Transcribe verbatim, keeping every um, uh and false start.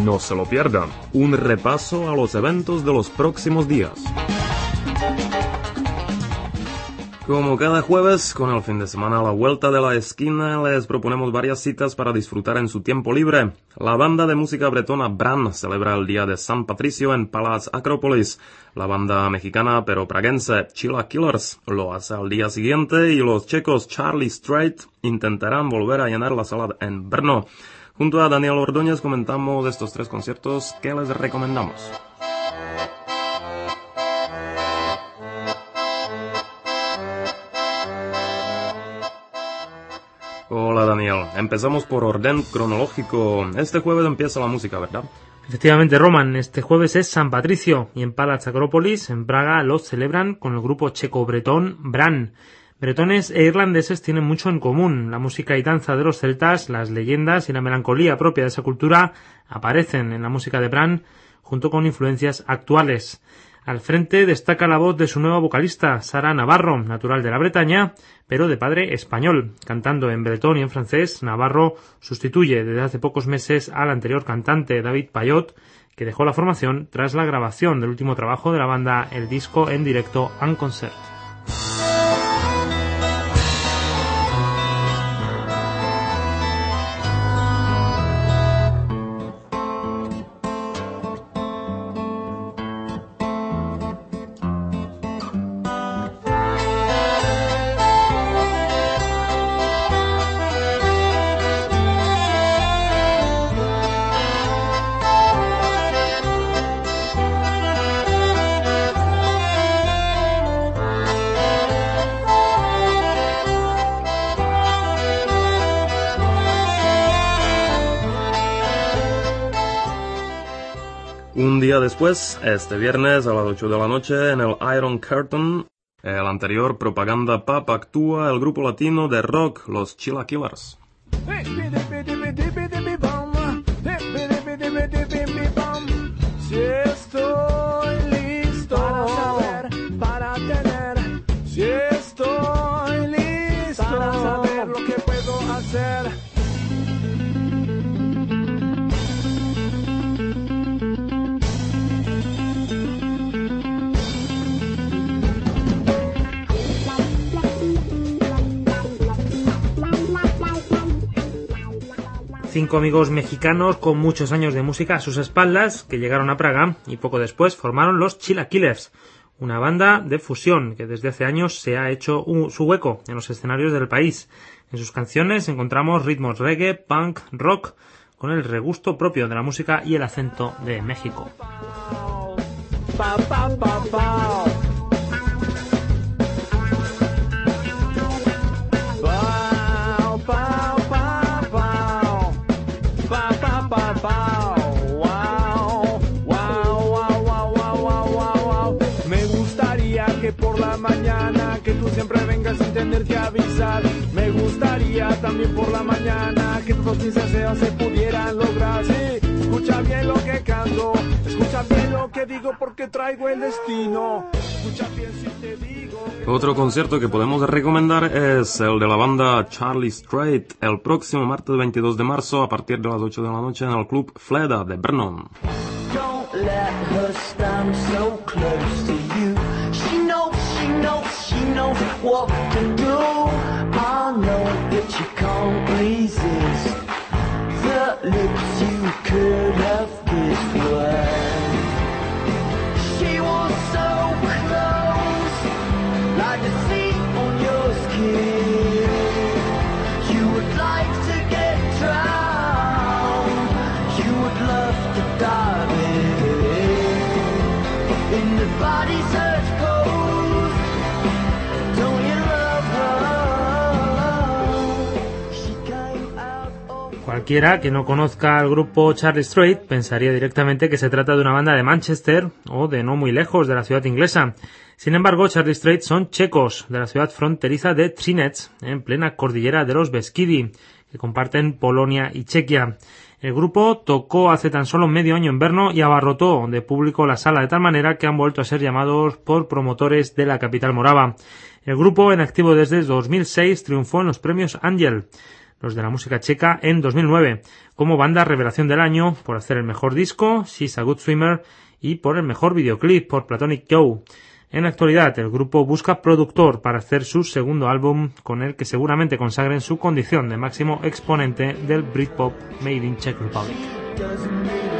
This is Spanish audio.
No se lo pierdan. Un repaso a los eventos de los próximos días. Como cada jueves, con el fin de semana a la vuelta de la esquina, les proponemos varias citas para disfrutar en su tiempo libre. La banda de música bretona Bran celebra el Día de San Patricio en Palace Acropolis. La banda mexicana pero praguense Chila Killers lo hace al día siguiente y los checos Charlie Straight intentarán volver a llenar la sala en Brno. Junto a Daniel Ordóñez comentamos estos tres conciertos que les recomendamos. Hola Daniel, empezamos por orden cronológico. Este jueves empieza la música, ¿verdad? Efectivamente, Roman, este jueves es San Patricio y en Palace Acropolis, en Praga, lo celebran con el grupo checo-bretón Bran. Bretones e irlandeses tienen mucho en común. La música y danza de los celtas, las leyendas y la melancolía propia de esa cultura aparecen en la música de Bran junto con influencias actuales. Al frente destaca la voz de su nueva vocalista, Sara Navarro, natural de la Bretaña, pero de padre español. Cantando en bretón y en francés, Navarro sustituye desde hace pocos meses al anterior cantante, David Payot, que dejó la formación tras la grabación del último trabajo de la banda, el disco en directo En Concert. Un día después, este viernes a las ocho de la noche en el Iron Curtain, el anterior Propaganda Pub, actúa el grupo latino de rock, los Chila Killers. Si estoy listo para saber, para tener, si estoy listo para saber lo que puedo hacer. Cinco amigos mexicanos con muchos años de música a sus espaldas que llegaron a Praga y poco después formaron los Chila Killers, una banda de fusión que desde hace años se ha hecho un, su hueco en los escenarios del país. En sus canciones encontramos ritmos reggae, punk, rock, con el regusto propio de la música y el acento de México. Pa, pa, pa, pa. Siempre vengas sin tener que avisar. Me gustaría también por la mañana que todos mis deseos se pudieran lograr. Sí, escucha bien lo que canto, escucha bien lo que digo porque traigo el destino. Escucha bien si te digo que... Otro concierto que podemos recomendar es el de la banda Charlie Straight el próximo martes veintidós de marzo a partir de las ocho de la noche en el Club Fleda de Brno. Don't let her stand so close to you. She knows, she knows, she knows what to do. I know that you can't resist the lips you could have kissed when she was so close, like the sea on your skin. You would like to get drowned, you would love to dive in, in the body search pose. Don't you love her? She came out of... Cualquiera que no conozca al grupo Charlie Straight pensaría directamente que se trata de una banda de Manchester o de no muy lejos de la ciudad inglesa. Sin embargo, Charlie Straight son checos de la ciudad fronteriza de Třinec, en plena cordillera de los Beskidi, que comparten Polonia y Chequia. El grupo tocó hace tan solo medio año en Brno y abarrotó de público la sala de tal manera que han vuelto a ser llamados por promotores de la capital morava. El grupo, en activo desde dos mil seis, triunfó en los premios Ángel. los de la música checa, en dos mil nueve, como banda revelación del año por hacer el mejor disco, She's a Good Swimmer, y por el mejor videoclip, por Platonic Joe. En la actualidad, el grupo busca productor para hacer su segundo álbum, con el que seguramente consagren su condición de máximo exponente del Britpop made in Czech Republic.